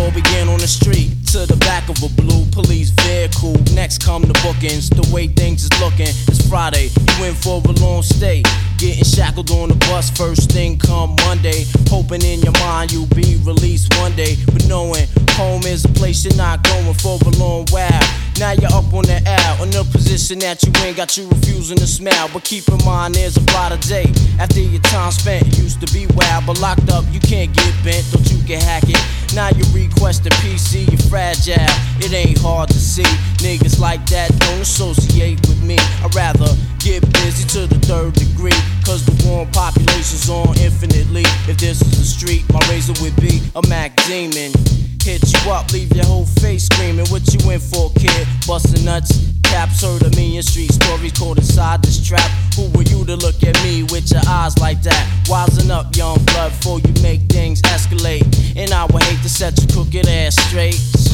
all began on the street to the back of a blue police vehicle. Next come the bookings, the way things is looking. It's Friday, you in for a long stay. Getting shackled on the bus, first thing come Monday. Hoping in your mind you'll be released one day, but knowing home is a place you're not going for a long while. Now you're up on the L, in a position that you ain't got you refusing to smile. But keep in mind there's a brighter day. After your time spent, it used to be wild, but locked up you can't get bent, don't you can hack it. Now you request a PC, you're fragile. It ain't hard to see. Niggas like that don't associate with me. I'd rather get busy to the third degree, cause the warm population's on infinitely. If this is the street, my razor would be a Mac Demon. Hit you up, leave your whole face screaming. What you in for, kid? Bustin' nuts. Caps heard of me in street stories caught inside this trap. Who were you to look at me with your eyes like that? Wisen up, young blood, before you make things escalate. And I would hate to set your crooked ass straight.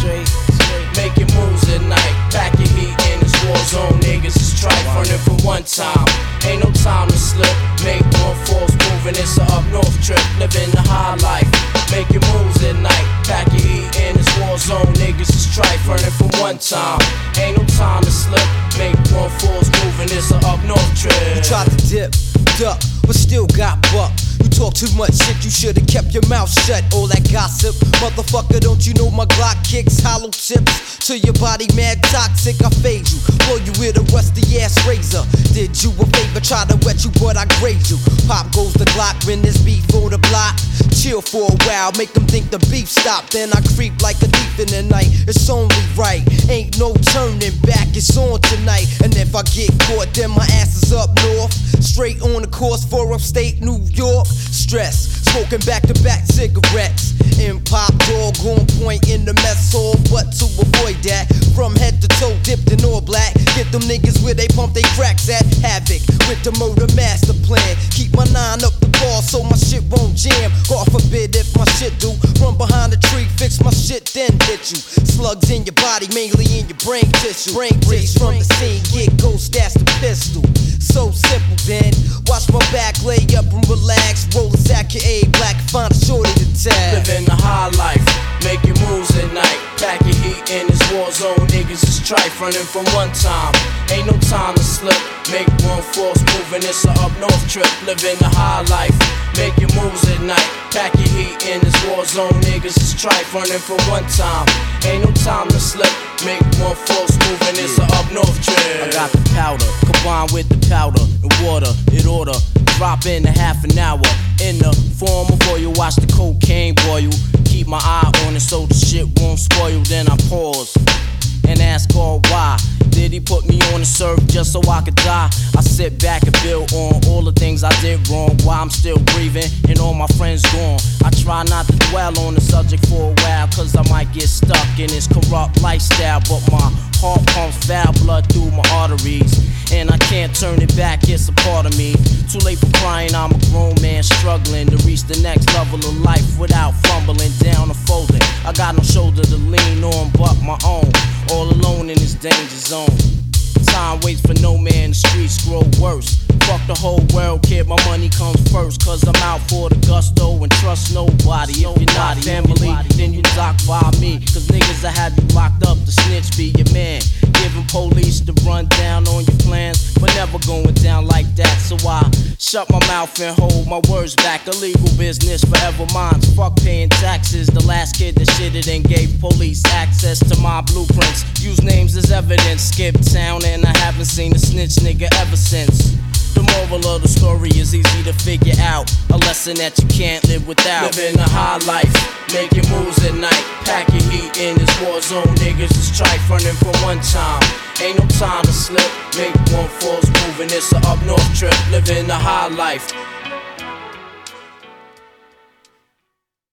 Making moves at night, pack your heat in this war zone. Niggas is trife, running for one time. Ain't no time to slip. Make one false move and it's a up north trip. Living the high life, making moves at night, pack your heat in this war zone. Niggas is trife, running for one time. Ain't no time to slip. Make one false move and it's a up north trip. You tried to dip, duck, but still got bucked. You talk too much shit, you should've kept your mouth shut. All that gossip, motherfucker, don't you know my Glock kicks hollow tips to your body, mad toxic. I fade you, blow you with a rusty ass razor. Did you a favor, try to wet you, but I grade you. Pop goes the Glock when there's beef on the block. Chill for a while, make them think the beef stopped. Then I creep like a thief in the night. It's only right, ain't no turning back. It's on tonight, and if I get caught, then my ass is up north. Straight on the course for upstate New York. Stress, smoking back-to-back cigarettes. In pop dog on point in the mess hall. But to avoid that, from head to toe dipped in all black. Get them niggas where they pump they cracks at. Havoc with the murder master plan. Keep my 9 up the ball so my shit won't jam. God forbid if my shit do. Run behind the tree, fix my shit, then hit you. Slugs in your body, mainly in your brain tissue. Brain breeze from the scene, get ghost, that's the pistol. So simple then, watch my back, lay up and relax. Roll a sack of A black, find a shorty to tag. Living the high life, making moves at night. Pack your heat in this war zone. Niggas is trife, running from one time. Ain't no time to slip. Make one false move and it's a up north trip. Living the high life, making moves at night. Pack your heat in this war zone. Niggas is trife, running from one time. Ain't no time to slip. Make one false move and it's a up north trip. I got the powder, combined with the powder and water. In order, drop in a half an hour. In the form of oil, watch the cocaine boil. Keep my eye on it so the shit won't spoil. Then I pause and ask God why. Did he put me on the surf just so I could die? I sit back and build on all the things I did wrong. Why I'm still breathing and all my friends gone. I try not to dwell on the subject for a while, cause I might get stuck in this corrupt lifestyle. But my heart pumps foul blood through my arteries, and I can't turn it back, it's a part of me. Too late for crying, I'm a grown man struggling to reach the next level of life without fumbling down or folding. I got no shoulder to lean on but my own, all alone in this danger zone. Time waits for no man, the streets grow worse. Fuck the whole world, kid, my money comes first. Cause I'm out for the gusto and trust nobody. If you're not family, then you dock by me. Cause niggas that have you locked up, the snitch be your man. Giving police the rundown on your plans, but never going down like that. So I shut my mouth and hold my words back. Illegal business, forever mine. Fuck paying taxes. The last kid that shitted and gave police access to my blueprints. Use names as evidence. Skip town and I haven't seen a snitch nigga ever since. The moral of the story is easy to figure out. A lesson that you can't live without. Living a high life, making moves at night. Pack your heat in this war zone. Niggas is trife, running for one time. Ain't no time to slip. Make one false move and it's a up north trip. Living a high life.